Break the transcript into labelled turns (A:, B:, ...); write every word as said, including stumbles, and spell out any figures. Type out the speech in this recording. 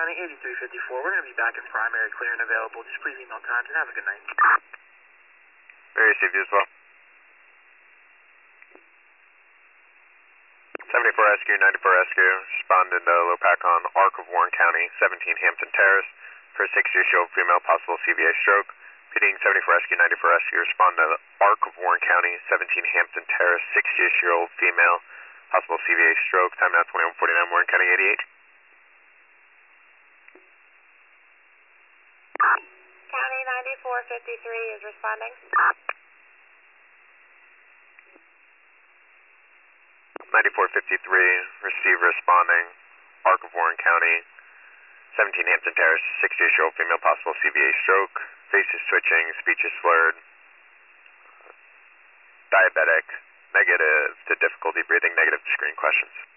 A: County, eighty-three fifty-four. We're going to be back in primary, clear and available. Just please email times and have a good night.
B: Very received you as well. seventy-four Rescue, ninety-four Rescue, responding to low pack on Arc of Warren County, seventeen Hampton Terrace, for a six-year-old female, possible C V A stroke. Pitting seventy-four Rescue, ninety-four Rescue, respond to Arc of Warren County, seventeen Hampton Terrace, six-year-old female, possible C V A stroke. Time now twenty-one forty-nine, Warren County eighty-eight.
C: County ninety-four fifty-three is responding.
B: ninety-four fifty-three, receive responding, Arc of Warren County, seventeen Hampton Terrace, six-year-old female, possible C V A stroke, face is twitching, speech is slurred, diabetic, negative to difficulty breathing, negative to screen questions.